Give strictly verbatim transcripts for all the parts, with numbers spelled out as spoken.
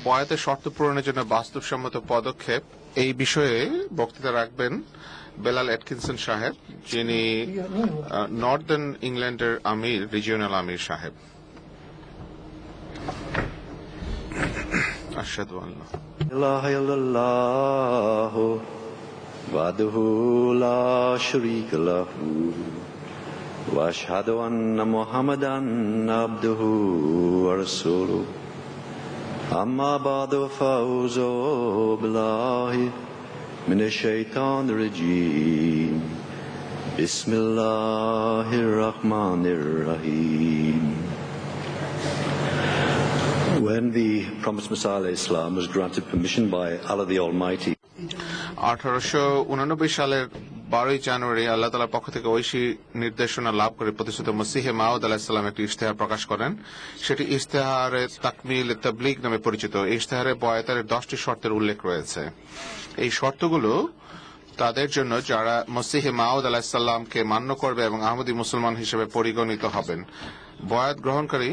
বয়াতের শর্ত পূরণের জন্য বাস্তবসম্মত পদক্ষেপ এই বিষয়ে বক্তৃতা রাখবেন বেলাল এটকিনসন সাহেব, যিনি নর্দার্ন ইংল্যান্ডের আমির, রিজিওনাল আমির সাহেব। আশহাদু আল্লাহ ইলাহা ইল্লাল্লাহু ওয়াহদাহু লা শারীকা লাহু ওয়া আশহাদু আন্না মুহাম্মাদান আবদুহু ওয়া রাসূলুহু। আম্মা বা'দু ফাউযু বিল্লাহি মিনাশ শাইতানির রাজীম। বিসমিল্লাহির রহমানির রহিম। When the promised Messiah alayhi salam was granted permission by Allah the Almighty, আঠারোশো উনানব্বই সালের বারোই জানুয়ারি আল্লাহ তাআলার পক্ষ থেকে ঐশী নির্দেশনা লাভ করে প্রতিষ্ঠিত মসিহে মাউদ আলাইহিস সালাম একটি ইশতেহার প্রকাশ করেন। সেটি ইশতেহারে তাকমিল তাবলীগ নামে পরিচিত। এই ইশতেহারে বয়াতের দশটি শর্তের উল্লেখ রয়েছে। এই শর্তগুলো তাদের জন্য যারা মসিহে মাউদ আলাইহিস সালামকে মান্য করবে এবং আহমদী মুসলমান হিসেবে পরিগণিত হবেন। বয়াত গ্রহণকারী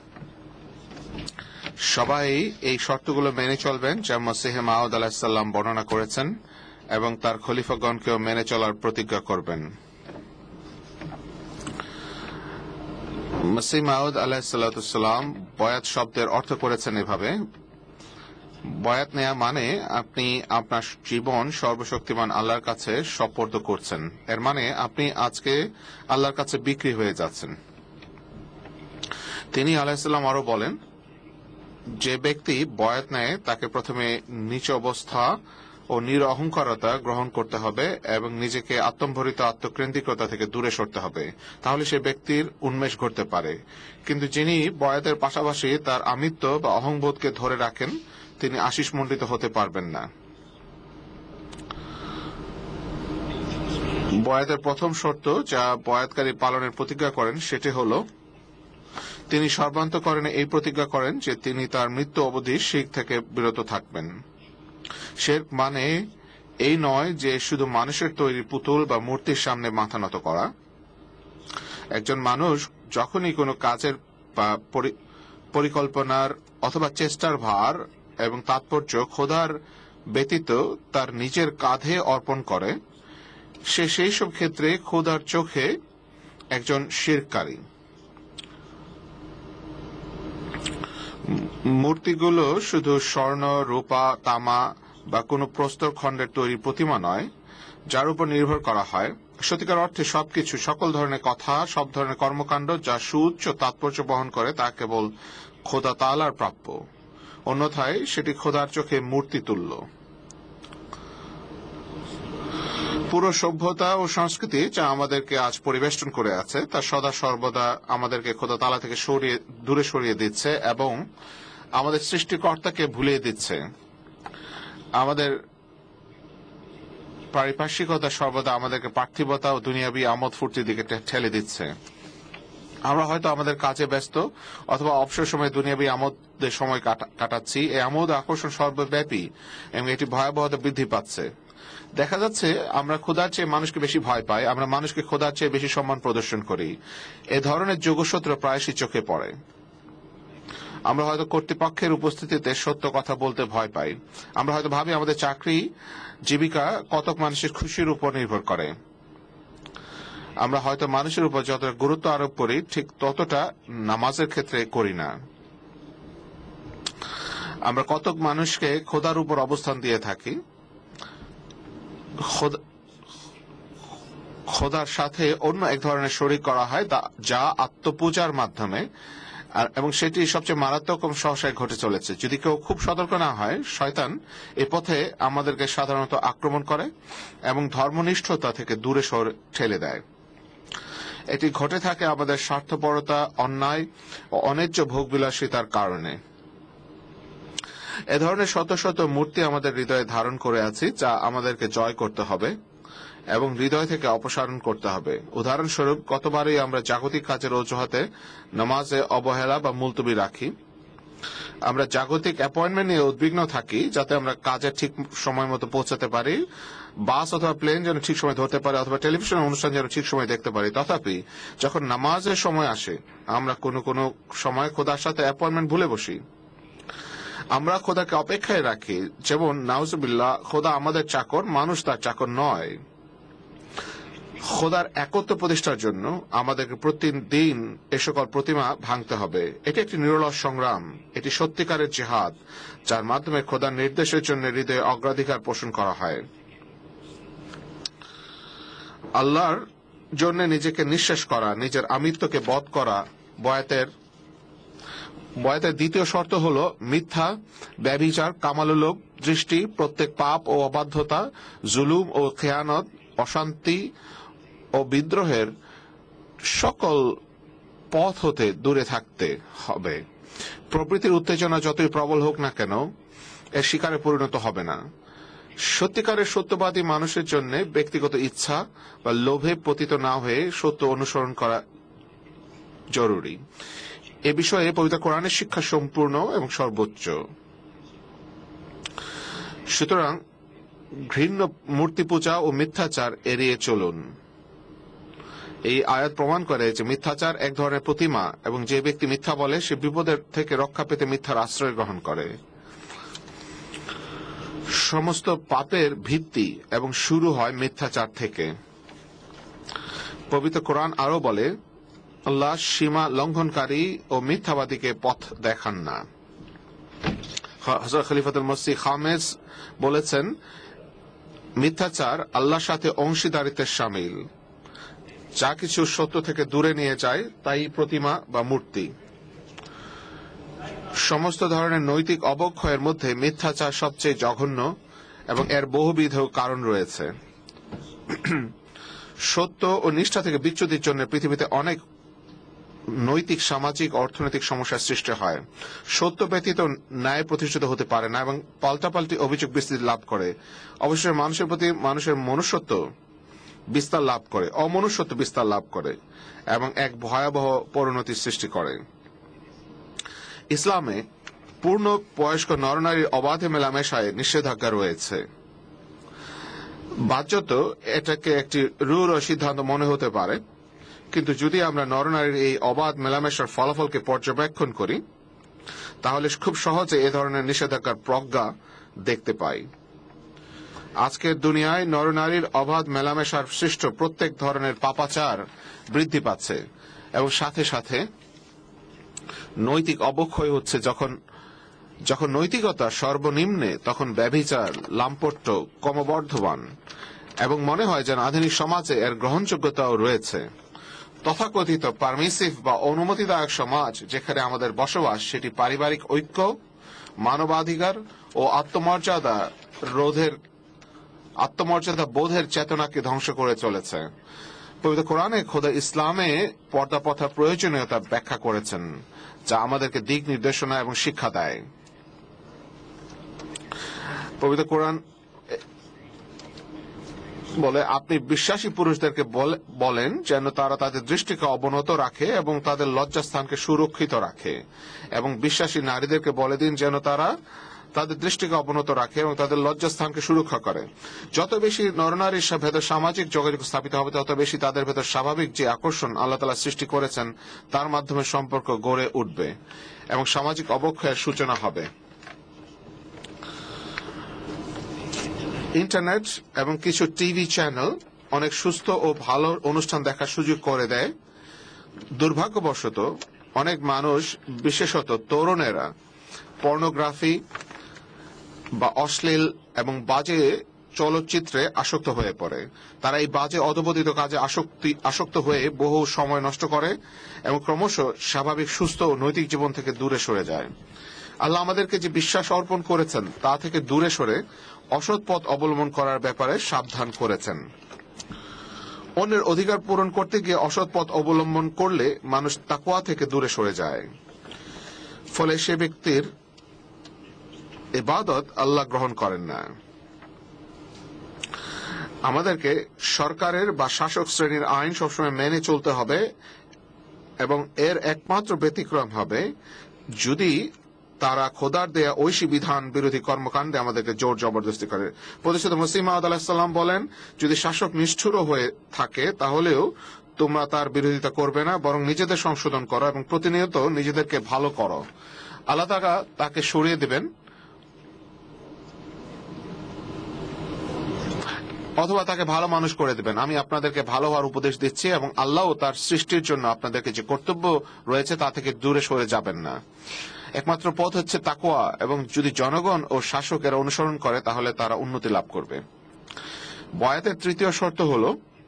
সবাই এই শর্তগুলো মেনে চলবেন যা মসিহে মাউদ আলাইহিস সালাম বর্ণনা করেছেন এবং তার খলিফাগণকেও মেনে চলার প্রতিজ্ঞা করবেন। মসিহ মাউদ আলাইহিস সালাম বয়াত শব্দের অর্থ করেছেন এভাবে: বয়াত নেয়া মানে আপনি আপনার জীবন সর্বশক্তিমান আল্লাহর কাছে সুপর্দ করছেন। এর মানে আপনি আজকে আল্লাহর কাছে বিক্রি হয়ে যাচ্ছেন। তিনি আলাইহিস সালাম আরো বলেন, যে ব্যক্তি বয়াত নেয় তাকে প্রথমে নিচ অবস্থা ও নিরঅহংকারতা গ্রহণ করতে হবে এবং নিজেকে আত্মম্ভরিত আত্মকেন্দ্রিকতা থেকে দূরে সরতে হবে, তাহলে সে ব্যক্তির উন্মেষ ঘটতে পারে। কিন্তু যিনি বয়াতের পাশাপাশি তার আমিত্ব বা অহংবোধকে ধরে রাখেন তিনি আশিসমণ্ডিত হতে পারবেন না। বয়াতের প্রথম শর্ত যা বয়াতকারী পালনের প্রতিজ্ঞা করেন সেটি হল তিনি সর্বান্তঃকরণে এই প্রতিজ্ঞা করেন যে তিনি তার মৃত্যু অবধি শিরক থেকে বিরত থাকবেন। শিরক মানে এই নয় যে শুধু মানুষের তৈরি পুতুল বা মূর্তির সামনে মাথা নত করা। একজন মানুষ যখনই কোনো কাজের বা পরিকল্পনার অথবা চেষ্টার ভার এবং তাৎপর্য খোদার ব্যতীত তার নিজের কাঁধে অর্পণ করে, সে সেই সব ক্ষেত্রে খোদার চোখে একজন শিরককারী। মূর্তিগুলো শুধু স্বর্ণ, রূপা, তামা বা কোনো প্রস্তর খণ্ডের তৈরি প্রতিমা নয় যার উপর নির্ভর করা হয়। সত্যিকার অর্থে সবকিছু, সকল ধরনের কথা, সব ধরনের কর্মকাণ্ড যা সুউচ্চ তাৎপর্য বহন করে তা কেবল খোদা তাআলার প্রাপ্য। অন্যথায় সেটি খোদার চোখে মূর্তি তুল্য। পুরো সভ্যতা ও সংস্কৃতি যা আমাদেরকে আজ পরিবেষ্টন করে আছে তা সদা সর্বদা আমাদেরকে খোদা তাআলা থেকে সরিয়ে দূরে সরিয়ে দিচ্ছে এবং আমাদের সৃষ্টিকর্তাকে ভুলিয়ে দিচ্ছে। আমাদের পারিপার্শ্বিকতা সর্বদা আমাদেরকে পার্থিবতা ও দুনিয়াবি আমোদ ফুর্তির দিকে ঠেলে দিচ্ছে। আমরা হয়তো আমাদের কাজে ব্যস্ত অথবা অবসর সময় দুনিয়াবি আমোদের সময় কাটাচ্ছি। এই আমোদ আকর্ষণ সর্বব্যাপী এবং এটি ভয়াবহতা বৃদ্ধি পাচ্ছে। দেখা যাচ্ছে আমরা খোদার চেয়ে মানুষকে বেশি ভয় পাই, আমরা মানুষকে খোদার চেয়ে বেশি সম্মান প্রদর্শন করি। এ ধরনের যোগসূত্র প্রায়শই চোখে পড়ে। আমরা হয়তো কর্তৃপক্ষের উপস্থিতিতে সত্য কথা বলতে ভয় পাই। আমরা হয়তো ভাবি আমাদের চাকরি জীবিকা কতক মানুষের খুশির উপর নির্ভর করে। আমরা হয়তো মানুষের উপর যতটা গুরুত্ব আরোপ করি ঠিক ততটা নামাজের ক্ষেত্রে করি না। আমরা কতক মানুষকে খোদার উপর অবস্থান দিয়ে থাকি। খোদার সাথে অন্য এক ধরনের শরীক করা হয় যা আত্মপূজার মাধ্যমে, এবং সেটি সবচেয়ে মারাত্মক সহসায় ঘটে চলেছে। যদি কেউ খুব সতর্ক না হয়, শয়তান এ পথে আমাদেরকে সাধারণত আক্রমণ করে এবং ধর্মনিষ্ঠতা থেকে দূরে সরে ঠেলে দেয়। এটি ঘটে থাকে আমাদের স্বার্থপরতা, অন্যায় ও অন্যায্য ভোগবিলাসিতার কারণে। এ ধরনের শত শত মূর্তি আমাদের হৃদয়ে ধারণ করে আছে যা আমাদেরকে জয় করতে হবে এবং হৃদয় থেকে অপসারণ করতে হবে। উদাহরণস্বরূপ, কতবারই আমরা জাগতিক কাজের অজুহাতে নামাজে অবহেলা বা মুলতবি রাখি। আমরা জাগতিক অ্যাপয়েন্টমেন্ট নিয়ে উদ্বিগ্ন থাকি যাতে আমরা কাজে ঠিক সময় মতো পৌঁছাতে পারি, বাস অথবা প্লেন যেন ঠিক সময় ধরতে পারে, অথবা টেলিভিশন অনুষ্ঠান যেন ঠিক সময় দেখতে পারি। তথাপি যখন নামাজের সময় আসে আমরা কোনো কোনো সময় খোদার সাথে অ্যাপয়েন্টমেন্ট ভুলে বসি। আমরা খোদাকে অপেক্ষায় রাখি, যেমন নাউজুবিল্লাহ খোদা আমাদের চাকর, মানুষ তার চাকর নয়। খোদার একত্ব প্রতিষ্ঠার জন্য আমাদেরকে প্রতিদিন এ সকল প্রতিমা ভাঙতে হবে। এটি একটি নিরলস সংগ্রাম, এটি সত্যিকারের জিহাদ, যার মাধ্যমে খোদার নির্দেশের জন্য হৃদয়ে অগ্রাধিকার পোষণ করা হয়। আল্লাহর জন্য নিজেকে নিঃশেষ করা, নিজের আমিত্বকে বধ করা বয়াতের বয়াতের দ্বিতীয় শর্ত হল মিথ্যা, ব্যভিচার, কামালুলোভ দৃষ্টি, প্রত্যেক পাপ ও অবাধ্যতা, জুলুম ও খেয়ানত, অশান্তি ও বিদ্রোহের সকল পথ হতে দূরে থাকতে হবে। প্রবৃত্তির উত্তেজনা যতই প্রবল হোক না কেন এর শিকারে পরিণত হবে না। সত্যিকারের সত্যবাদী মানুষের জন্য ব্যক্তিগত ইচ্ছা বা লোভে পতিত না হয়ে সত্য অনুসরণ করা জরুরি। এ বিষয়ে পবিত্র কোরআনের শিক্ষা সম্পূর্ণ এবং সর্বোচ্চ। সুতরাং ঘৃণ্য মূর্তি পূজা ও মিথ্যাচার এড়িয়ে চলুন। এই আয়াত প্রমাণ করে যে মিথ্যাচার এক ধরনের প্রতিমা, এবং যে ব্যক্তি মিথ্যা বলে সে বিপদের থেকে রক্ষা পেতে মিথ্যার আশ্রয় গ্রহণ করে। সমস্ত পাপের ভিত্তি এবং শুরু হয় মিথ্যাচার থেকে। পবিত্র কোরআন আরো বলে, আল্লাহ সীমা লঙ্ঘনকারী ও মিথ্যাবাদীকে পথ দেখান না। হযরত খলিফাতুল মসিহ খামেস বলেছেন, মিথ্যাচার আল্লাহর সাথে অংশীদারিত্বের শামিল। যা কিছু সত্য থেকে দূরে নিয়ে যায় তাই প্রতিমা বা মূর্তি। সমস্ত ধরনের নৈতিক অবক্ষয়ের মধ্যে মিথ্যাচার সবচেয়ে জঘন্য, এবং এর বহুবিধ কারণ রয়েছে। সত্য ও নিষ্ঠা থেকে বিচ্যুতির জন্য পৃথিবীতে অনেক নৈতিক, সামাজিক, অর্থনৈতিক সমস্যার সৃষ্টি হয়। সত্য ব্যতীত ন্যায় প্রতিষ্ঠিত হতে পারে না এবং পাল্টাপাল্টি অভিযোগ বিস্তৃতি লাভ করে। অবশ্যই মানুষের প্রতি মানুষের মনুষ্যত্ব বিস্তার লাভ করে, অমনুষ্যত্ব বিস্তার লাভ করে এবং এক ভয়াবহ পরিণতির সৃষ্টি করে। ইসলামে পূর্ণ বয়স্ক নরনারীর অবাধে মেলামেশায় নিষেধাজ্ঞা রয়েছে। বাহ্যত এটাকে একটি রূঢ় সিদ্ধান্ত মনে হতে পারে, কিন্তু যদি আমরা নরনারীর এই অবাধ মেলামেশার ফলাফলকে পর্যবেক্ষণ করি তাহলে খুব সহজে এ ধরনের নিষেধাজ্ঞার প্রজ্ঞা দেখতে পাই। আজকের দুনিয়ায় নরনারীর অবাধ মেলামেশার সৃষ্ট প্রত্যেক ধরনের পাপাচার বৃদ্ধি পাচ্ছে, এবং সাথে সাথে নৈতিক অবক্ষয় হচ্ছে। যখন যখন নৈতিকতা সর্বনিম্নে তখন ব্যভিচার, লাম্পট্য ক্রমবর্ধমান, এবং মনে হয় যেন আধুনিক সমাজে এর গ্রহণযোগ্যতাও রয়েছে। তথাকথিত পারমিসিভ বা অনুমতিদায়ক সমাজ যেখানে আমাদের বসবাস, সেটি পারিবারিক ঐক্য, মানবাধিকার ও আত্মমর্যাদা রোধের আত্মমর্যাদা বোধের চেতনাকে ধ্বংস করে চলেছে। পবিত্র কোরআনে খোদা ইসলামে পর্দা প্রথার প্রয়োজনীয়তা ব্যাখ্যা করেছেন, যা আমাদেরকে দিক নির্দেশনা এবং শিক্ষা দেয়। পবিত্র কোরআন বলে, আপনি বিশ্বাসী পুরুষদেরকে বলেন যেন তারা তাদের দৃষ্টিকে অবনত রাখে এবং তাদের লজ্জাস্থানকে সুরক্ষিত রাখে, এবং বিশ্বাসী নারীদেরকে বলে দিন যেন তারা তাদের দৃষ্টিকে অবনত রাখে এবং তাদের লজ্জাস্থানকে সুরক্ষা করে। যত বেশি নরনারীর ভেতর সামাজিক যোগাযোগ স্থাপিত হবে, তত বেশি তাদের ভেতর স্বাভাবিক যে আকর্ষণ আল্লাহ তাআলা সৃষ্টি করেছেন তার মাধ্যমে সম্পর্ক গড়ে উঠবে এবং সামাজিক অবক্ষয়ের সূচনা হবে। ইন্টারনেট এবং কিছু টিভি চ্যানেল অনেক সুস্থ ও ভালো অনুষ্ঠান দেখার সুযোগ করে দেয়। দুর্ভাগ্যবশত অনেক মানুষ, বিশেষত তরুণেরা, পর্নোগ্রাফি বা অশ্লীল এবং বাজে চলচ্চিত্রে আসক্ত হয়ে পড়ে। তারা এই বাজে অধপতিত কাজে আসক্তি আসক্ত হয়ে বহু সময় নষ্ট করে এবং ক্রমশ স্বাভাবিক, সুস্থ ও নৈতিক জীবন থেকে দূরে সরে যায়। আল্লাহ আমাদেরকে যে বিশ্বাস অর্পণ করেছেন তা থেকে দূরে সরে অসৎ পথ অবলম্বন করার ব্যাপারে সাবধান করেছেন। অন্যের অধিকার পূরণ করতে গিয়ে অসৎ পথ অবলম্বন করলে মানুষ তাকওয়া থেকে দূরে সরে যায়, ফলে সে ব্যক্তির ইবাদত আল্লাহ গ্রহণ করেন না। আমাদেরকে সরকারের বা শাসক শ্রেণীর আইন সবসময় মেনে চলতে হবে, এবং এর একমাত্র ব্যতিক্রম হবে যদি তারা খোদার দেয়া ঐশী বিধান বিরোধী কর্মকাণ্ডে আমাদেরকে জোর জবরদস্তি করে। প্রতিষ্ঠিত মসিহ মাউদ আলাইহিস সালাম বলেন, যদি শাসক নিষ্ঠুর হয়ে থাকে তাহলেও তোমরা তার বিরোধিতা করবে না, বরং নিজেদের সংশোধন করো এবং প্রতিনিয়ত নিজেদেরকে ভালো করো। আল্লাহ তাআলা তাকে সরিয়ে দেবেন, অথবা তাকে ভালো মানুষ করে দেবেন। আমি আপনাদেরকে ভালো হওয়ার উপদেশ দিচ্ছি, এবং আল্লাহও তার সৃষ্টির জন্য আপনাদেরকে যে কর্তব্য রয়েছে তা থেকে দূরে সরে যাবেন না। একমাত্র পথ হচ্ছে তাকওয়া, এবং যদি জনগণ ও শাসকেরা অনুসরণ করে তাহলে তারা উন্নতি লাভ করবে। বয়াতের তৃতীয় শর্ত হল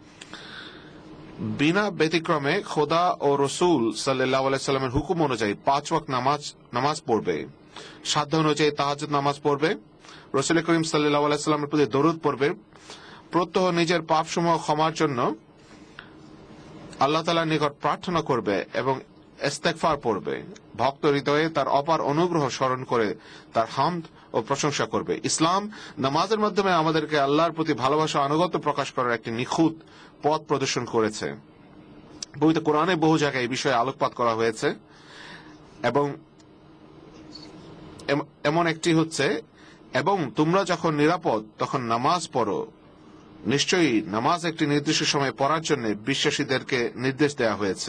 বিনা ব্যতিক্রমে খোদা ও রসুল সাল্লাল্লাহু আলাইহি সাল্লামের হুকুম অনুযায়ী পাঁচ ওয়াক্ত নামাজ নামাজ পড়বে, সাধ্য অনুযায়ী তাহাজ্জুদ নামাজ পড়বে, রাসূল করিম সাল্লাল্লাহু আলাইহি সাল্লামের প্রতি দরুদ পড়বে, প্রত্যহ নিজের পাপসমূহ ক্ষমার জন্য আল্লাহ তাআলার নিকট প্রার্থনা করবে এবং ইস্তেগফার পড়বে, ভক্ত হৃদয়ে তার অপার অনুগ্রহ স্মরণ করে তার হামদ ও প্রশংসা করবে। ইসলাম নামাজের মাধ্যমে আমাদেরকে আল্লাহর প্রতি ভালোবাসা আনুগত্য প্রকাশ করার একটি নিখুঁত পথ প্রদর্শন করেছে। পবিত্র কোরআনে বহু জায়গায় এই বিষয়ে আলোকপাত করা হয়েছে, এবং এমন একটি হচ্ছে, এবং তোমরা যখন নিরাপদ তখন নামাজ পড়ো। নিশ্চয়ই নামাজ একটি নির্দিষ্ট সময় পড়ার জন্য বিশ্বাসীদেরকে নির্দেশ দেওয়া হয়েছে।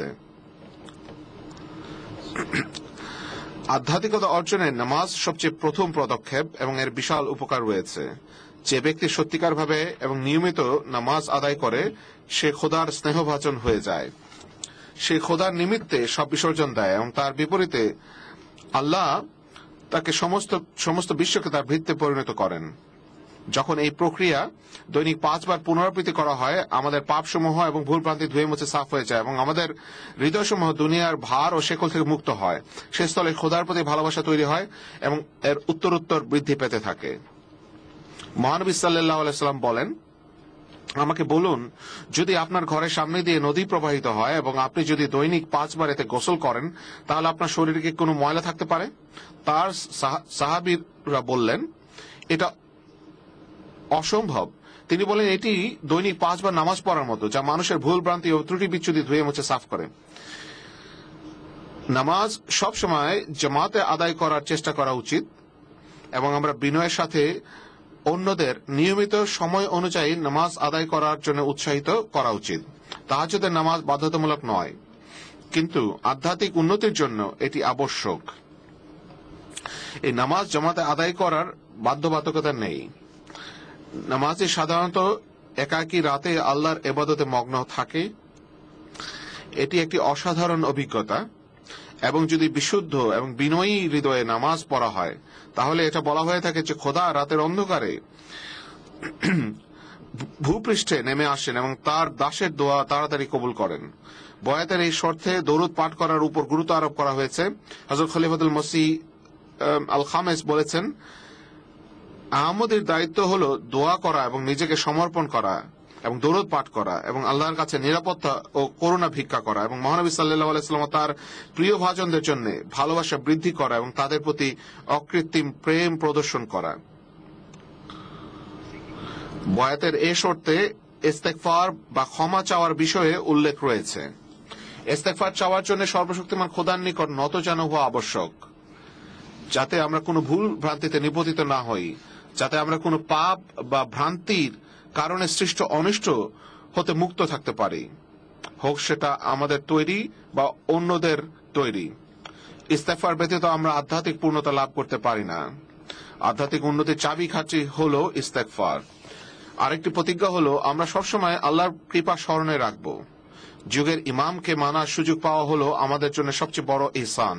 আধ্যাত্মিকতা অর্জনে নামাজ সবচেয়ে প্রথম পদক্ষেপ, এবং এর বিশাল উপকার রয়েছে। যে ব্যক্তি সত্যিকারভাবে এবং নিয়মিত নামাজ আদায় করে সে খোদার স্নেহভাজন হয়ে যায়, সে খোদার নিমিত্তে সব বিসর্জন দেয়, এবং তার বিপরীতে আল্লাহ তাকে সমস্ত সমস্ত বিশ্বকে তার ভিত্তিতে পরিণত করেন। যখন এই প্রক্রিয়া দৈনিক পাঁচবার পুনরাবৃত্তি করা হয়, আমাদের পাপসমূহ এবং ভুলভ্রান্তি ধুয়ে মুছে সাফ হয়ে যায়, এবং আমাদের হৃদয়সমূহ দুনিয়ার ভার ও শেকল থেকে মুক্ত হয়। সে স্থলে খোদার প্রতি ভালোবাসা তৈরি হয় এবং এর উত্তরোত্তর বৃদ্ধি পেতে থাকে। মহানবী সাল্লাল্লাহু আলাইহি সাল্লাম বলেন, আমাকে বলুন, যদি আপনার ঘরের সামনে দিয়ে নদী প্রবাহিত হয় এবং আপনি যদি দৈনিক পাঁচবার এতে গোসল করেন, তাহলে আপনার শরীরে কি কোনো ময়লা থাকতে পারে? তার সাহাবীরা বললেন, এটা অসম্ভব। তিনি বলেন, এটি দৈনিক পাঁচবার নামাজ পড়ার মতো, যা মানুষের ভুল ভ্রান্তি ও ত্রুটি বিচ্যুতি ধুয়ে মুছে সাফ করে। নামাজ সবসময় জামাতে আদায় করার চেষ্টা করা উচিত, এবং আমরা বিনয়ের সাথে অন্যদের নিয়মিত সময় অনুযায়ী নামাজ আদায় করার জন্য উৎসাহিত করা উচিত। তাহাজ্জুদের নামাজ বাধ্যতামূলক নয়, কিন্তু আধ্যাত্মিক উন্নতির জন্য এটি আবশ্যক। এই নামাজ জামাতে আদায় করার বাধ্যবাধকতা নেই। নামাজে সাধারণত একাকী রাতে আল্লাহর ইবাদতে মগ্ন থাকে। এটি একটি অসাধারণ অভিজ্ঞতা, এবং যদি বিশুদ্ধ এবং বিনয়ী হৃদয়ে নামাজ পড়া হয় তাহলে এটা বলা হয়ে থাকে যে খোদা রাতের অন্ধকারে ভূপৃষ্ঠে নেমে আসেন এবং তার দাসের দোয়া তাড়াতাড়ি কবুল করেন। বয়াতের এই শর্তে দরুদ পাঠ করার উপর গুরুত্ব আরোপ করা হয়েছে। হযরত খলিফাতুল মসিহ আল খামেস বলেছেন, আহমদের দায়িত্ব হলো দোয়া করা এবং নিজেকে সমর্পণ করা এবং দরুদ পাঠ করা এবং আল্লাহর কাছে নিরাপত্তা ও করুণা ভিক্ষা করা, এবং মহানবী সাল্লাল্লাহু আলাইহি ওয়াসাল্লাম তার প্রিয় ভাজনদের জন্য ভালোবাসা বৃদ্ধি করা এবং তাদের প্রতি অকৃত্রিম প্রেম প্রদর্শন করা। বয়াতের এ শর্তে ইস্তেগফার বা ক্ষমা চাওয়ার বিষয়ে উল্লেখ রয়েছে। ইস্তেগফার চাওয়ার জন্য সর্বশক্তিমান খোদার নিকট নতজানু হওয়া আবশ্যক, যাতে আমরা কোনো ভুল ভ্রান্তিতে নিপতিত না হই, যাতে আমরা কোনো পাপ বা ভ্রান্তির কারণে সৃষ্ট অনিষ্ট হতে মুক্ত থাকতে পারি, হোক সেটা আমাদের তৈরি বা অন্যদের তৈরি। ইস্তেগফার ব্যতীত আমরা আধ্যাত্মিক পূর্ণতা লাভ করতে পারি না। আধ্যাত্মিক উন্নতির চাবিকাঠি হলো ইস্তেগফার। আরেকটি প্রতিজ্ঞা হলো আমরা সবসময় আল্লাহর কৃপা স্মরণে রাখব। যুগের ইমামকে মানার সুযোগ পাওয়া হলো আমাদের জন্য সবচেয়ে বড় ইহসান।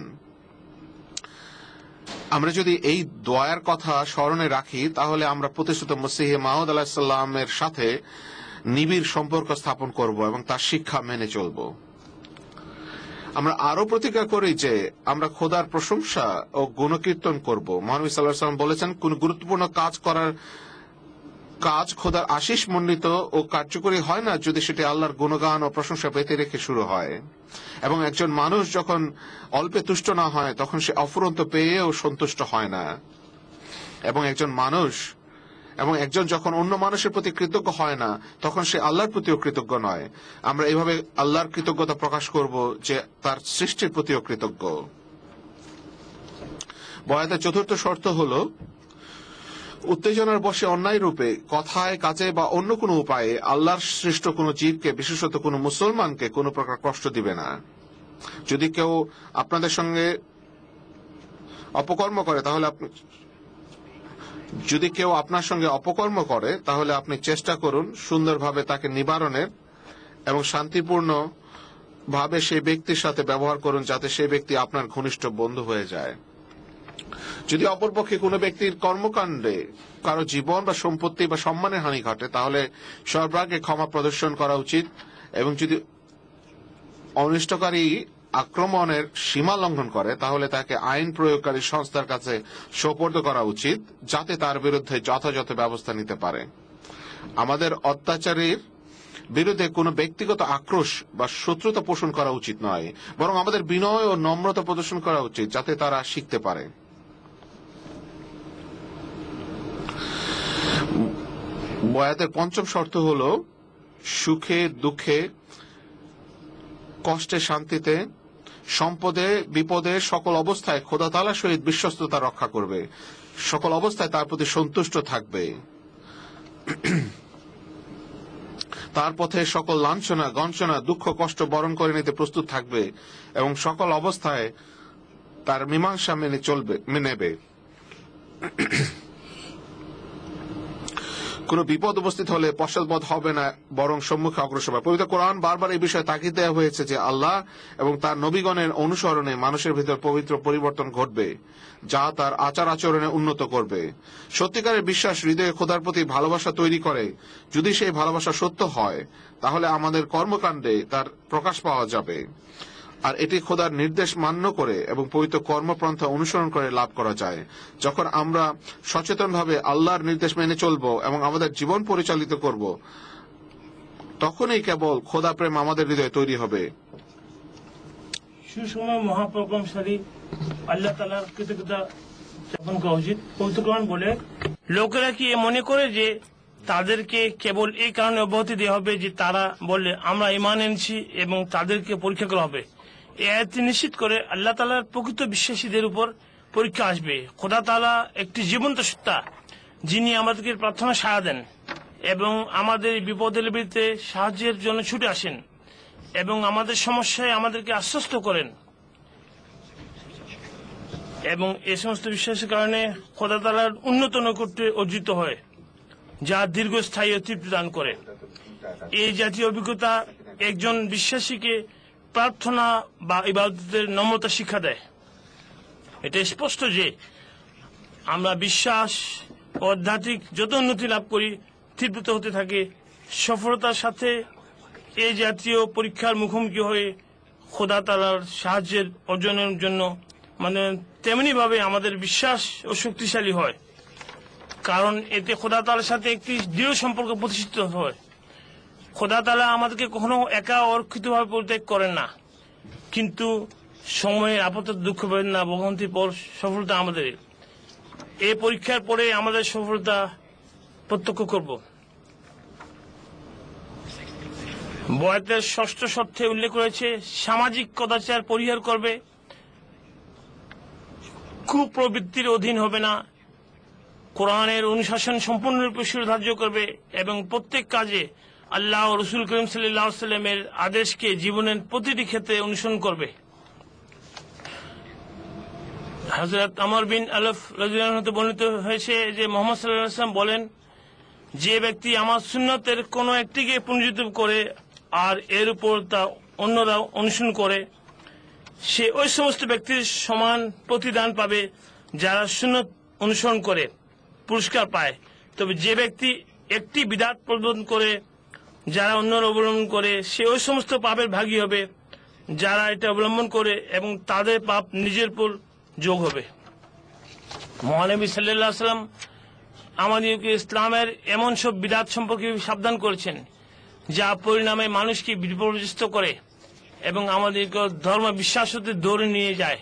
আমরা যদি এই দোয়ার কথা স্মরণে রাখি তাহলে আমরা প্রতিষ্ঠিত মসিহ মাউদ আলাইহিস সালামের সাথে নিবিড় সম্পর্ক স্থাপন করব এবং তার শিক্ষা মেনে চলব। আমরা আরো প্রতিজ্ঞা করি যে আমরা খোদার প্রশংসা ও গুণকীর্তন করব। মহানবী সাল্লাল্লাহু আলাইহি ওয়াসাল্লাম বলেছেন, কোন গুরুত্বপূর্ণ কাজ করার কাজ খোদার আশিস মণ্ডিত ও কার্যকরী হয় না যদি সেটি আল্লাহর গুণগান ও প্রশংসা পেতে রেখে শুরু হয়। এবং একজন মানুষ যখন অল্পে তুষ্ট না হয় তখন সে অফুরন্ত পেয়েও সন্তুষ্ট হয় না। এবং একজন মানুষ এবং একজন যখন অন্য মানুষের প্রতি কৃতজ্ঞ হয় না তখন সে আল্লাহর প্রতিও কৃতজ্ঞ নয়। আমরা এইভাবে আল্লাহর কৃতজ্ঞতা প্রকাশ করব যে তার সৃষ্টির প্রতিও কৃতজ্ঞ। বয়াতের চতুর্থ শর্ত হল উত্তেজনার বশে অন্যায় রূপে কথায় কাজে বা অন্য কোনো উপায়ে আল্লাহর সৃষ্ট কোনো জীবকে, বিশেষত কোনো মুসলমানকে কোনো প্রকার কষ্ট দিবে না। যদি কেউ আপনাদের সঙ্গে অপকর্ম করে তাহলে আপনি যদি কেউ আপনার সঙ্গে অপকর্ম করে তাহলে আপনি চেষ্টা করুন সুন্দরভাবে তাকে নিবারণের এবং শান্তিপূর্ণ ভাবে সেই ব্যক্তির সাথে ব্যবহার করুন যাতে সেই ব্যক্তি আপনার ঘনিষ্ঠ বন্ধু হয়ে যায়। যদি অপরপক্ষে কোনো ব্যক্তির কর্মকাণ্ডে কারো জীবন বা সম্পত্তি বা সম্মানের হানি ঘটে তাহলে সর্বাগ্রে ক্ষমা প্রদর্শন করা উচিত এবং যদি অনিষ্টকারী আক্রমণের সীমা লঙ্ঘন করে তাহলে তাকে আইন প্রয়োগকারী সংস্থার কাছে সোপর্দ করা উচিত যাতে তার বিরুদ্ধে যথাযথ ব্যবস্থা নিতে পারে। আমাদের অত্যাচারীর বিরুদ্ধে কোনো ব্যক্তিগত আক্রোশ বা শত্রুতা পোষণ করা উচিত নয়, বরং আমাদের বিনয় ও নম্রতা প্রদর্শন করা উচিত যাতে তারা শিখতে পারে। বয়াতের পঞ্চম শর্ত হল সুখে দুঃখে কষ্টে শান্তিতে সম্পদে বিপদে সকল অবস্থায় খোদা তাআলার সহিত বিশ্বস্ততা রক্ষা করবে, সকল অবস্থায় তার প্রতি সন্তুষ্ট থাকবে, তার পথে সকল লাঞ্ছনা গঞ্চনা দুঃখ কষ্ট বরণ করে নিতে প্রস্তুত থাকবে এবং সকল অবস্থায় তার মীমাংসা মেনে চলবে নেবে। কোন বিপদ উপস্থিত হলে পশ্চাৎপদ হবে না, বরং সম্মুখে অগ্রসর হবে। পবিত্র কোরআন বারবার এই বিষয়ে তাকিদ দেওয়া হয়েছে যে আল্লাহ এবং তার নবীগণের অনুসরণে মানুষের ভিতর পবিত্র পরিবর্তন ঘটবে যা তার আচার আচরণে উন্নত করবে। সত্যিকারের বিশ্বাস হৃদয়ে খোদার প্রতি ভালোবাসা তৈরি করে। যদি সেই ভালোবাসা সত্য হয় তাহলে আমাদের কর্মকাণ্ডে তার প্রকাশ পাওয়া যাবে, আর এটি খোদার নির্দেশ মান্য করে এবং পবিত্র কর্মপন্থা অনুসরণ করে লাভ করা যায়। যখন আমরা সচেতনভাবে আল্লাহর নির্দেশ মেনে চলব এবং আমাদের জীবন পরিচালিত করব তখনই কেবল খোদা প্রেম আমাদের হৃদয়ে তৈরি হবে। সুসময় মহাপ্রজ্ঞাশালী আল্লাহ তাআলার কৃতজ্ঞতা জ্ঞাপন করা উচিত। পবিত্র কোরআন বলে, লোকেরা কি মনে করে যে তাদেরকে কেবল এই কারণে অব্যাহতি দেওয়া হবে যে তারা বলে আমরা ঈমান এনেছি এবং তাদেরকে পরীক্ষা করা হবে। এই আয়াতটি নিশ্চিত করে আল্লাহ তাআলার প্রকৃত বিশ্বাসীদের উপর পরীক্ষা আসবে। খোদা তাআলা একটি জীবন্ত সত্তা যিনি আমাদেরকে প্রার্থনা সাড়া দেন এবং আমাদের বিপদের বিরুদ্ধে সাহায্যের জন্য ছুটে আসেন এবং আমাদের সমস্যায় আমাদেরকে আশ্বস্ত করেন, এবং এই সমস্ত বিশ্বাসের কারণে খোদা তাআলার উন্নত নৈকট্য অর্জিত হয় যা দীর্ঘস্থায়ী তৃপ্তি দান করে। এই জাতীয় অভিজ্ঞতা একজন বিশ্বাসীকে প্রার্থনা বা ইবাদতের নম্রতা শিক্ষা দেয়। এটা স্পষ্ট যে আমরা বিশ্বাস ও আধ্যাত্মিক যত উন্নতি লাভ করি তৃপ্ত হতে থাকে, সফলতার সাথে এই জাতীয় পরীক্ষার মুখোমুখি হয়ে খোদা তাআলার সাহায্যের অর্জনের জন্য মানে তেমনি ভাবে আমাদের বিশ্বাস ও শক্তিশালী হয়, কারণ এতে খোদা তাআলার সাথে একটি দৃঢ় সম্পর্ক প্রতিষ্ঠিত হয়। খোদা তাআলা আমাদেরকে কখনো একা অরক্ষিতভাবে পরিত্যাগ করেন না, কিন্তু সময়ের আপত্তি দুঃখ বেদনা ভোগান্তির পর সফলতা আমাদের। এই পরীক্ষার পরে আমাদের সফলতা প্রত্যক্ষ করব। বয়াতের ষষ্ঠ শর্তে উল্লেখ করেছে সামাজিক কদাচার পরিহার করবে, কুপ্রবৃত্তির অধীন হবে না, কোরআনের অনুশাসন সম্পূর্ণরূপে সুধার্য করবে এবং প্রত্যেক কাজে আল্লাহ ও রসুল করিম সাল্লাল্লাহু আলাইহি ওয়াসাল্লামের আদেশকে জীবনের প্রতিটি ক্ষেত্রে অনুসরণ করবে। হযরত আমর বিন আলফ রাদিয়াল্লাহু আনহু বর্ণিত হয়েছে যে মুহাম্মদ সাল্লাল্লাহু আলাইহি ওয়াসাল্লাম বলেন, যে ব্যক্তি আমার সুন্নতের কোনো একটিকে পুনরুজ্জীবিত করে আর এর উপর তা অন্যরা অনুসরণ করে সে ওই সমস্ত ব্যক্তির সমান প্রতিদান পাবে যারা সুন্নত অনুসরণ করে পুরস্কার পায়। তবে যে ব্যক্তি একটি বিদআত প্রবর্তন করে যারা অন্যরা অবলম্বন করে সে ওই সমস্ত পাপের ভাগী হবে যারা এটা অবলম্বন করে এবং তাদের পাপ নিজের উপর যোগ হবে। মহানবী সাল্লাল্লাহু আলাইহি ওয়াসাল্লাম আমাদেরকে ইসলামের এমন সব বিদআত সম্পর্কে সাবধান করেছেন যা পরিণামে মানুষকে বিপর্যস্ত করে এবং আমাদেরকে ধর্ম বিশ্বাস হতে দৌড়ে নিয়ে যায়।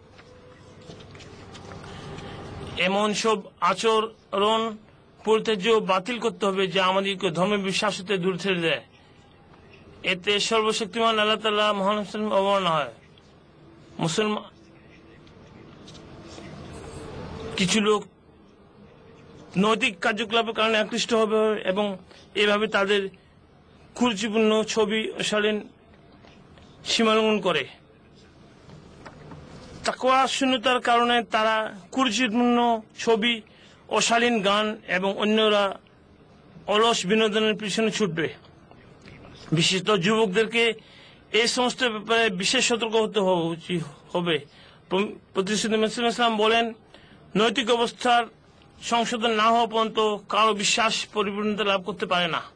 এমন সব আচরণ পরিত্যাজ্য বাতিল করতে হবে যা আমাদেরকে ধর্ম বিশ্বাস হতে দূর ঠেলে দেয়। এতে সর্বশক্তিমান আল্লাহ তাআলা মহান অবমাননা হয়। মুসলমান কিছু লোক নৈতিক কার্যকলাপের কারণে আকৃষ্ট হবে এবং এভাবে তাদের কুরুচিপূর্ণ ছবি অশালীন সীমালঙ্ঘন করে। তাকওয়া শূন্যতার কারণে তারা কুরুচিপূর্ণ ছবি, অশালীন গান এবং অন্যরা অলস বিনোদনের পিছনে ছুটবে। বিশেষত যুবকদেরকে এই সমস্ত ব্যাপারে বিশেষ সতর্ক হতে হবে। প্রতিশ্রুতি ইসলাম বলেন, নৈতিক অবস্থার সংশোধন না হওয়া পর্যন্ত কারো বিশ্বাস পরিপূর্ণতা লাভ করতে পারে না।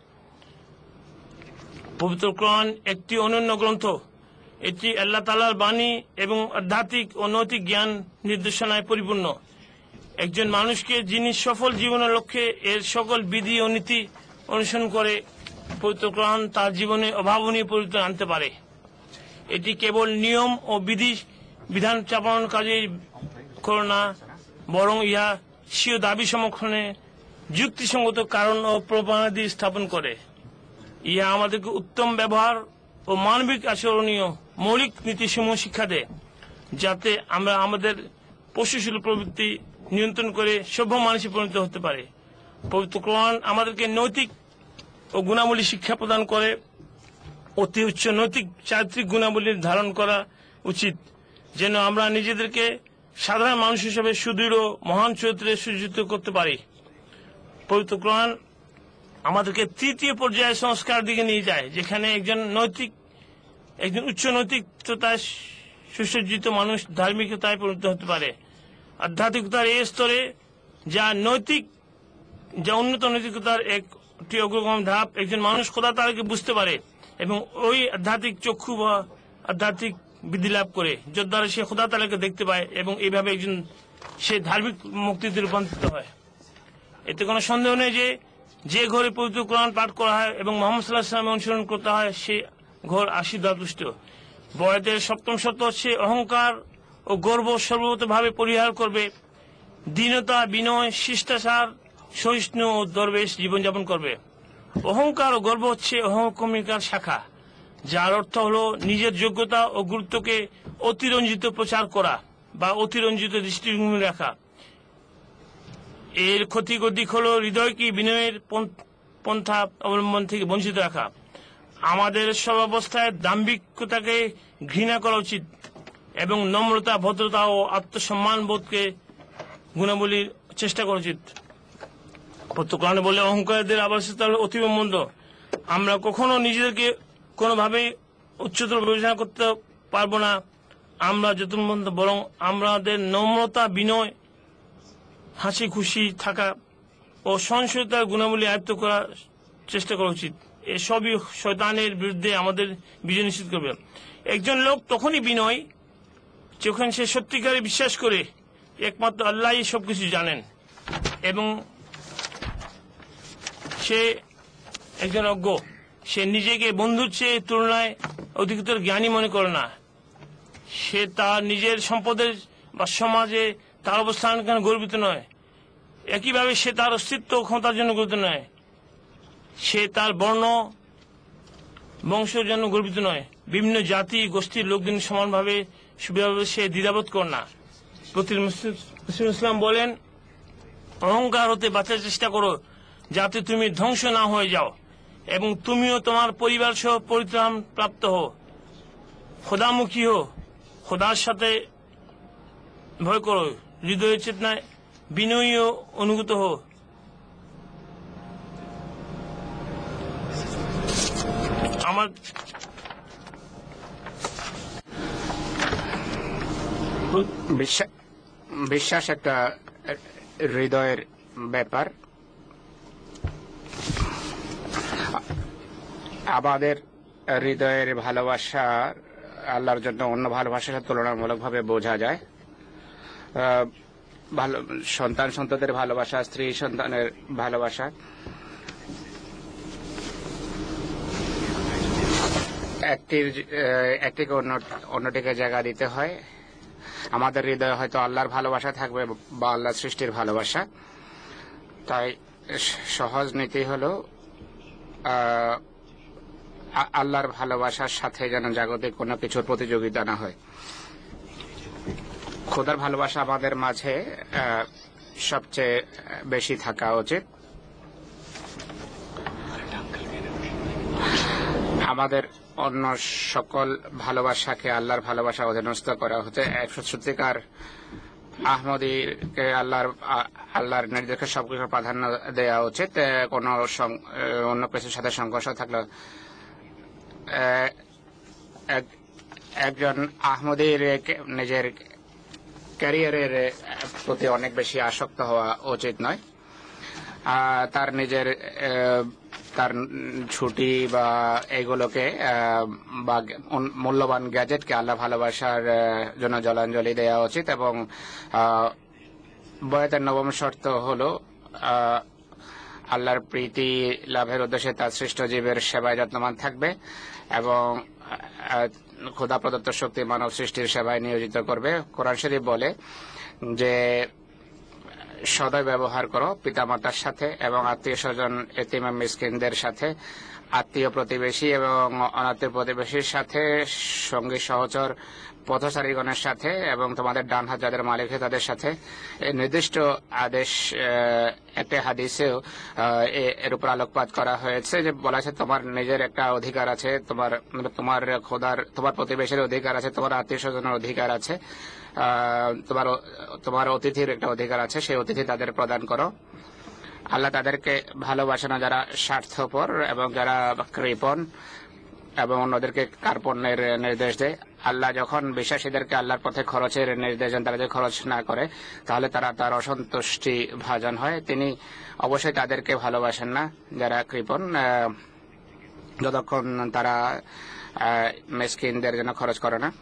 পবিত্র কোরআন একটি অনন্য গ্রন্থ। এটি আল্লাহ তাআলার বাণী এবং আধ্যাত্মিক ও নৈতিক জ্ঞান নির্দেশনায় পরিপূর্ণ। একজন মানুষকে যিনি সফল জীবনের লক্ষ্যে এর সকল বিধি ও নীতি অনুসরণ করে, পবিত্র কোরআন তার জীবনে অভাবনীয় পরিবর্তন আনতে পারে। এটি কেবল নিয়ম ও বিধি বিধান চাপানোর কাজে করে না, বরং ইহা স্বীয় দাবি সমর্থনে যুক্তিসঙ্গত কারণ ও প্রমাণাদি স্থাপন করে। ইহা আমাদেরকে উত্তম ব্যবহার ও মানবিক আচরণীয় মৌলিক নীতিসমূহ শিক্ষা দেয়, যাতে আমরা আমাদের পশুশীল প্রবৃত্তি নিয়ন্ত্রণ করে সভ্য মানুষে পরিণত হতে পারে। পবিত্র কোরআন আমাদেরকে নৈতিক ও গুণাবলী শিক্ষা প্রদান করে। অতি উচ্চ নৈতিক চারিত্রিক গুণাবলী ধারণ করা উচিত, যেন আমরা নিজেদেরকে সাধারণ মানুষ হিসেবে সুদৃঢ় মহান চরিত্রে সুযোজিত করতে পারি। পবিত্র কোরআন আমাদেরকে তৃতীয় পর্যায়ে সংস্কার দিকে নিয়ে যায়, যেখানে একজন নৈতিক একজন উচ্চ নৈতিকতায় সুসজ্জিত মানুষ ধার্মিকতায় পরিণত হতে পারে। আধ্যাত্মিকতার এই স্তরে যা নৈতিক যা উন্নত নৈতিকতার একটি অগ্রগম ধাপ, একজন মানুষ খোদা তাআলাকে বুঝতে পারে এবং ওই আধ্যাত্মিক চক্ষু বা আধ্যাত্মিক বৃদ্ধি লাভ করে, যার দ্বারা সে খোদা তাআলাকে দেখতে পায় এবং এইভাবে একজন সে ধার্মিক মুক্তিতে রূপান্তরিত হয়। এতে কোনো সন্দেহ নেই যে যে ঘরে পবিত্র কোরআন পাঠ করা হয় এবং মুহাম্মদ সাল্লাল্লাহু আলাইহি ওয়াসাল্লাম অনুসরণ করতে হয়, সে ঘর আশীর্বাদপুষ্ট। বয়াতের সপ্তম শর্ত হচ্ছে অহংকার ও গর্ব সর্বতভাবে পরিহার করবে, দীনতা, বিনয়, শিষ্টাচার, সহিষ্ণু ও দরবেশ জীবনযাপন করবে। অহংকার ও গর্ব হচ্ছে অহংকামিকার শাখা, যার অর্থ হলো নিজের যোগ্যতা ও গুরুত্বকে অতিরঞ্জিত প্রচার করা বা অতিরঞ্জিত দৃষ্টিভঙ্গি রাখা। এর ক্ষতিকর দিক হলো হৃদয়কে বিনয়ের পন্থা অবলম্বন থেকে বঞ্চিত রাখা। আমাদের সব অবস্থায় দাম্ভিকতাকে ঘৃণা করা উচিত এবং নম্রতা, ভদ্রতা ও আত্মসম্মান বোধকে গুণাবলীর চেষ্টা করা উচিত। পবিত্র কোরআনে বলে, অহংকারীদের আবাসস্থল অতীব মন্দ। আমরা কখনো নিজেদেরকে কোনোভাবেই উচ্চতর বিবেচনা করতে পারবো না আমরা যত মন্দ, বরং আমাদের নম্রতা, বিনয়, হাসি খুশি থাকা ও সহনশীলতার গুণাবলী আয়ত্ত করার চেষ্টা করা উচিত। এসবই শয়তানের বিরুদ্ধে আমাদের বিজয় নিশ্চিত করবে। একজন লোক তখনই বিনয় যখন সে সত্যিকারে বিশ্বাস করে একমাত্র আল্লাহই সবকিছু জানেন এবং সে একজন অজ্ঞ। সে নিজেকে বন্ধুর চেয়ে তুলনায় অধিকতর জ্ঞানী মনে করে না। সে তার নিজের সম্পদের বা সমাজে তার অবস্থান গর্বিত নয়। একইভাবে সে তার অস্তিত্ব ক্ষমতার জন্য গর্বিত নয়। সে তার বর্ণ বংশের জন্য গর্বিত নয়। বিভিন্ন জাতি গোষ্ঠীর লোকজন সমানভাবে সুবিধাভাবে সে দ্বিধাবোধ করে না। মুসলিম ইসলাম বলেন, অহংকার হতে বাঁচার চেষ্টা করো যাতে তুমি ধ্বংস না হয়ে যাও এবং তুমিও তোমার পরিবার সহ পরিত্রাণ প্রাপ্ত হো। খোদামুখী হো, খোদার সাথে ভয় করো, হৃদয়ের চেতনায় বিনয়ী ও অনুগত হো। আমার বিশ্বাস একটা হৃদয়ের ব্যাপার। আমাদের হৃদয়ের ভালোবাসা আল্লাহর জন্য অন্য ভালোবাসার তুলনামূলকভাবে বোঝা যায়। ভালো সন্তান সন্ততির ভালোবাসা, স্ত্রী সন্তানের ভালোবাসা, একটির একটিকে অন্য অন্যটিকে জায়গা দিতে হয়। আমাদের হৃদয়ে হয়তো আল্লাহর ভালোবাসা থাকবে বা আল্লাহর সৃষ্টির ভালোবাসা। তাই সহজ নীতি হলো আল্লাহর ভালোবাসার সাথে যেন জাগতিক কোনো কিছুর প্রতিযোগিতা না হয়। খোদার ভালোবাসা আমাদের মাঝে সবচেয়ে বেশি থাকা উচিত। আমাদের অন্য সকল ভালোবাসাকে আল্লাহর ভালোবাসা অধীনস্থ করা হচ্ছে। সত্যিকার আহমদীকে আল্লাহর আল্লাহর নির্দেশকে সবকিছু প্রাধান্য দেওয়া উচিত। কোন অন্য কিছুর সাথে সংঘর্ষ থাকলে একজন আহমদীর নিজের ক্যারিয়ারের প্রতি অনেক বেশি আসক্ত হওয়া উচিত নয়। তার নিজের তার ছুটি বা এগুলোকে বা মূল্যবান গ্যাজেটকে আল্লাহ ভালোবাসার জন্য জলাঞ্জলি দেওয়া উচিত। এবং বয়াতের নবম শর্ত হলো আল্লাহর প্রীতি লাভের উদ্দেশ্যে তার সৃষ্ট জীবের সেবায় যত্নবান থাকবে এবং খোদা প্রদত্ত শক্তি মানব সৃষ্টির সেবায় নিয়োজিত করবে। কোরআন শরীফ বলে যে সদয় ব্যবহার করো পিতামাতার সাথে এবং আত্মীয় স্বজন এতিম মিসকিনদের সাথে, আত্মীয় প্রতিবেশী এবং অনাত্মীয় প্রতিবেশীর সাথে, সঙ্গী সহচর পথচারীগণের সাথে এবং তোমাদের ডান হাত যাদের মালিক তাদের সাথে। নির্দিষ্ট আদেশ একটা হাদিসেও এর উপর আলোকপাত করা হয়েছে যে বলা আছে তোমার নিজের একটা অধিকার আছে, তোমার তোমার খোদার তোমার প্রতিবেশীর অধিকার আছে, তোমার আত্মীয় স্বজনের অধিকার আছে, তোমার তোমার অতিথির একটা অধিকার আছে, সেই অতিথি তাদের প্রদান করো। আল্লাহ তাদেরকে ভালোবাসে না যারা স্বার্থপর এবং যারা কৃপণ এবং অন্যদেরকে কার্পণ্যের নির্দেশ দেয়। আল্লাহ যখন বিশ্বাসীদেরকে আল্লাহর পথে খরচের নির্দেশ দেন, তারা যদি খরচ না করে তাহলে তারা তার অসন্তুষ্টি ভাজন হয়। তিনি অবশ্যই তাদেরকে ভালোবাসেন না যারা কৃপণ, যতক্ষণ তারা মিসকিনদের জন্য খরচ করে না।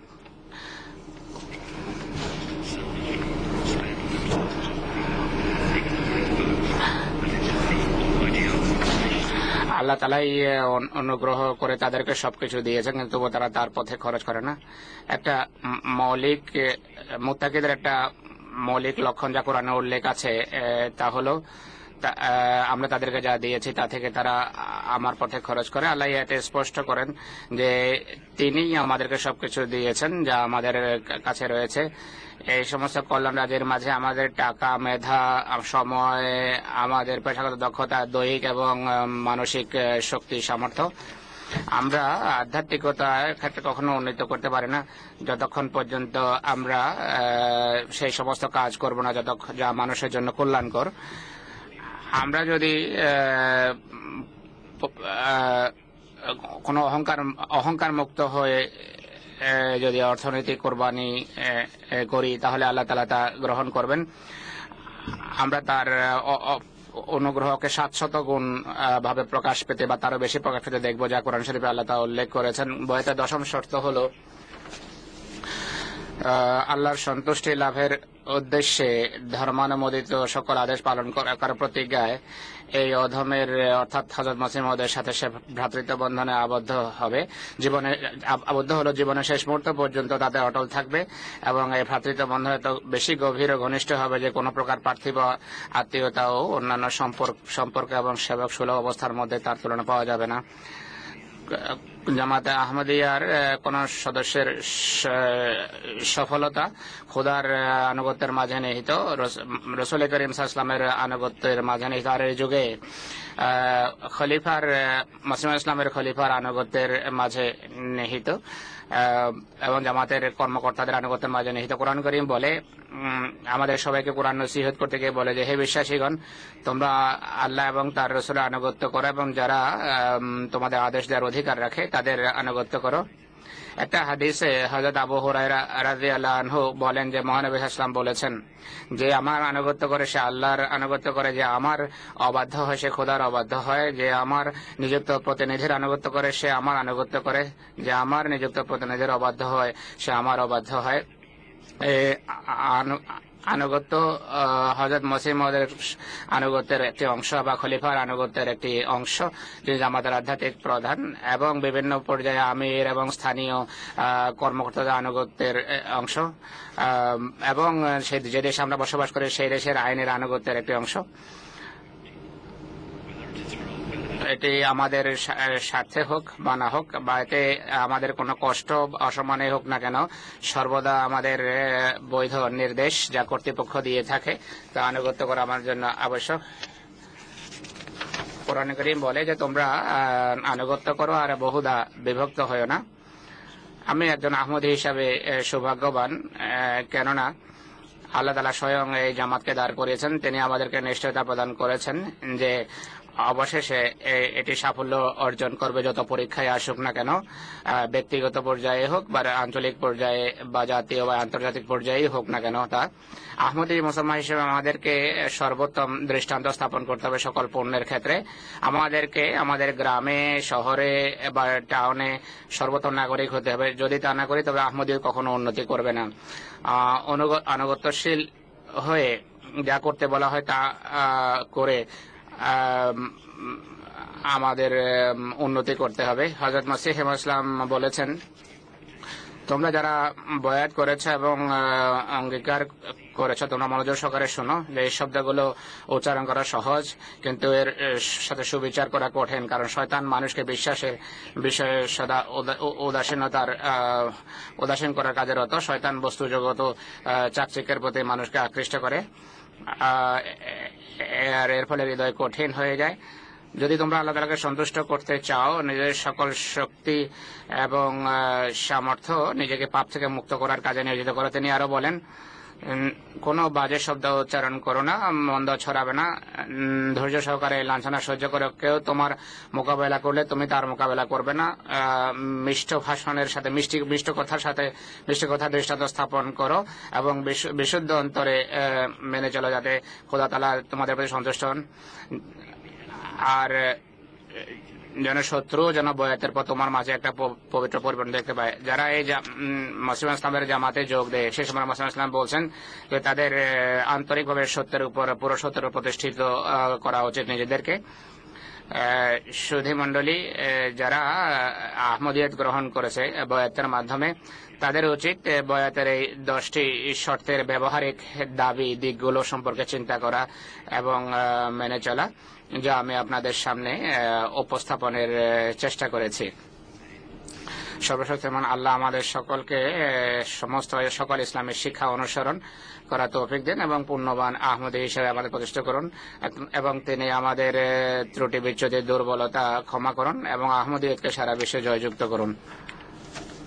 আল্লাহ তালাই অনুগ্রহ করে তাদেরকে সবকিছু দিয়েছেন, কিন্তু তারা তার পথে খরচ করে না। একটা মৌলিক মুত্তাকিদের একটা মৌলিক লক্ষণ যা কোরআনে উল্লেখ আছে তা হলো আমরা তাদেরকে যা দিয়েছি তা থেকে তারা আমার পথে খরচ করে। আল্লাহ এতে স্পষ্ট করেন যে তিনি আমাদেরকে সবকিছু দিয়েছেন যা আমাদের কাছে রয়েছে। এই সমস্ত কল্যাণ রাজ্যের মাঝে আমাদের টাকা, মেধা, সময়, আমাদের পেশাগত দক্ষতা, দৈহিক এবং মানসিক শক্তি, সামর্থ্য, আমরা আধ্যাত্মিকতার ক্ষেত্রে কখনো উন্নীত করতে পারি না যতক্ষণ পর্যন্ত আমরা সেই সমস্ত কাজ করব না যতক্ষণ যা মানুষের জন্য কল্যাণকর। আমরা যদি কোনো অহংকার অহংকার মুক্ত হয়ে যদি অর্থনৈতিক কোরবানি করি তাহলে আল্লাহ তাআলা তা গ্রহণ করবেন। আমরা তার অনুগ্রহকে সাতশত গুণ ভাবে প্রকাশ পেতে বা তারও বেশি প্রকাশ পেতে দেখবো, যা কোরআন শরীফে আল্লাহ তাআলা উল্লেখ করেছেন। বয়াতের দশম শর্ত হলো আল্লাহর সন্তুষ্টি লাভের উদ্দেশ্যে ধর্মানুমোদিত সকল আদেশ পালন করার প্রতিজ্ঞায় এই অধমের অর্থাৎ হযরত মসিহ মওউদের সাথে সে ভ্রাতৃত্ব বন্ধনে আবদ্ধ হবে, জীবনে আবদ্ধ হলো জীবনের শেষ মুহূর্ত পর্যন্ত তাদের অটল থাকবে এবং এই ভ্রাতৃত্ব বন্ধনে তো বেশি গভীর ও ঘনিষ্ঠ হবে যে কোনো প্রকার পার্থিব আত্মীয়তা ও অন্যান্য সম্পর্ক সম্পর্ক এবং সেবক সুলভ অবস্থার মধ্যে তার তুলনা পাওয়া যাবে না। জামাতে আহমদিয়ার কোন সদস্যের সফলতা খোদার আনুগত্যের মাঝে নিহিত, রাসূল করিম সাল্লাল্লাহু আলাইহি ওয়াসাল্লামের আনুগত্যের মাঝে নিহিত। আর এই যুগে খলিফার মুসলিম ইসলামের খলিফার আনুগত্যের মাঝে নিহিত এবং জামাতের কর্মকর্তাদের আনুগত্যের মাঝে নিহিত। কোরআন করিম বলে, আমাদের সবাইকে কোরআন নসিহত করতে গিয়ে বলে যে হে বিশ্বাসীগণ, তোমরা আল্লাহ এবং তার রাসূলের আনুগত্য করো এবং যারা তোমাদের আদেশ দেওয়ার অধিকার রাখে তাদের আনুগত্য করো। একটা হাদিসে হযরত আবু হুরায়রা রাদিয়াল্লাহু আনহু বলেন যে মহানবী সাল্লাল্লাহু আলাইহি ওয়াসাল্লাম বলেছেন যে আমার আনুগত্য করে সে আল্লাহর আনুগত্য করে, যে আমার অবাধ্য হয় সে খোদার অবাধ্য হয়, যে আমার নিযুক্ত প্রতিনিধির আনুগত্য করে সে আমার আনুগত্য করে, যে আমার নিযুক্ত প্রতিনিধির অবাধ্য হয় সে আমার অবাধ্য হয়। আনুগত্য হযরত মসিহ মওউদের আনুগত্যের একটি অংশ বা খলিফার আনুগত্যের একটি অংশ, যিনি আমাদের আধ্যাত্মিক প্রধান, এবং বিভিন্ন পর্যায়ে আমির এবং স্থানীয় কর্মকর্তাদের আনুগত্যের অংশ, এবং যে দেশে আমরা বসবাস করি সেই দেশের আইনের আনুগত্যের একটি অংশ। এটি আমাদের স্বার্থে হোক বা না হোক, বা এতে আমাদের কোনো কষ্ট অসম্মানে হোক না কেন, সর্বদা আমাদের বৈধ নির্দেশ যা কর্তৃপক্ষ দিয়ে থাকে তা আনুগত্য করা আমার জন্য আবশ্যক। কোরআন করিম বলে যে তোমরা আহ, আনুগত্য করো আর বহুদা বিভক্ত হয়েও না। আমি একজন আহমদী হিসাবে আহ, সৌভাগ্যবান, আহ, কেননা আল্লাহ তাআলা স্বয়ং এই জামাতকে দাঁড় করিয়েছেন। তিনি আমাদেরকে নিশ্চয়তা প্রদান করেছেন যে অবশেষে এ- এটি সাফল্য অর্জন করবে, যত পরীক্ষায় আসুক না কেন, আহ, ব্যক্তিগত পর্যায়ে হোক বা আঞ্চলিক পর্যায়ে বা জাতীয় বা আন্তর্জাতিক পর্যায়ে হোক না কেন। তা আহমদী মুসলমান হিসেবে আমাদেরকে সর্বোত্তম দৃষ্টান্ত স্থাপন করতে হবে সকল পণ্যের ক্ষেত্রে। আমাদেরকে আমাদের গ্রামে, শহরে বা টাউনে সর্বোত্তম নাগরিক হতে হবে। যদি তা না করি তবে আহমদী কখনো উন্নতি করবে না। আহ, অনুগ- আনুগত্যশীল হয়ে যা করতে বলা হয় তা আহ, করে আম, আমাদের উম, উন্নতি করতে হবে। হযরত মসিহ ইসলাম বলেছেন, তোমরা যারা বয়াত করেছ এবং আহ, অঙ্গীকার করেছ তোমরা মনোযোগ সহকারে শোনো যে এই শব্দগুলো উচ্চারণ করা সহজ, কিন্তু এর এর সাথে সুবিচার করা কঠিন। কারণ শয়তান মানুষকে বিশ্বাসের বিষয়ে সদা উদা- উ- উদাসীনতার আহ, উদাসীন করার কাজে রত। শয়তান বস্তু জগত আহ, চাকচিক্যের প্রতি মানুষকে আকৃষ্ট করে, আহ, আর এর ফলে হৃদয় কঠিন হয়ে যায়। যদি তোমরা আল্লাহ তাআলাকে সন্তুষ্ট করতে চাও, নিজের সকল শক্তি এবং আহ, সামর্থ্য নিজেকে পাপ থেকে মুক্ত করার কাজে নিয়োজিত করো। তিনি আরো বলেন, উম, কোনো বাজে শব্দ উচ্চারণ করো না, মন্দ ছড়াবে না, উম, ধৈর্য সহকারে লাঞ্ছনা সহ্য করে কেউ তোমার মোকাবেলা করলে তুমি তার মোকাবেলা করবে না। আহ, মিষ্ট ভাষণের সাথে মিষ্টি মিষ্ট কথার সাথে মিষ্টি কথার দৃষ্টান্ত স্থাপন করো এবং বিশু- বিশুদ্ধ অন্তরে আহ, মেনে চলো, যাতে খোদা তাআলা তোমাদের প্রতি সন্তুষ্ট হন। আর আহ, যেন শত্রু যেন বয়াতের পর তোমার মাঝে একটা প- পবিত্র পরিবর্তন দেখতে পায়। যারা এই জা- উম, মুসলিম ইসলামের জামাতে যোগ দেয়, সেই সময় মুসলিম ইসলাম বলছেন যে তাদের আহ, আন্তরিকভাবে সত্যের উপর, পুরো সত্যের উপর প্রতিষ্ঠিত আহ, করা উচিত নিজেদেরকে। আহ, সুধী মণ্ডলী, আহ, যারা আহ, আহমদিয়ত গ্রহণ করেছে বয়াতের মাধ্যমে, তাদের উচিত আহ, বয়াতের এই দশটি শর্তের ব্যবহারিক দাবি দিকগুলো সম্পর্কে চিন্তা করা এবং আহ, মেনে চলা, যা আমি আপনাদের সামনে আহ, উপস্থাপনের আহ, চেষ্টা করেছি। সর্বশক্তিমান আল্লাহ আমাদের সকলকে আহ, সমস্ত সকল ইসলামের শিক্ষা অনুসরণ করা তৌফিক দেন এবং পূর্ণবান আহমদী হিসেবে আমাদের প্রতিষ্ঠা করুন, এবং তিনি আমাদের আহ, ত্রুটি বিচ্যুতি দুর্বলতা ক্ষমা করুন এবং আহমদিয়তকে সারা বিশ্বে জয়যুক্ত করুন।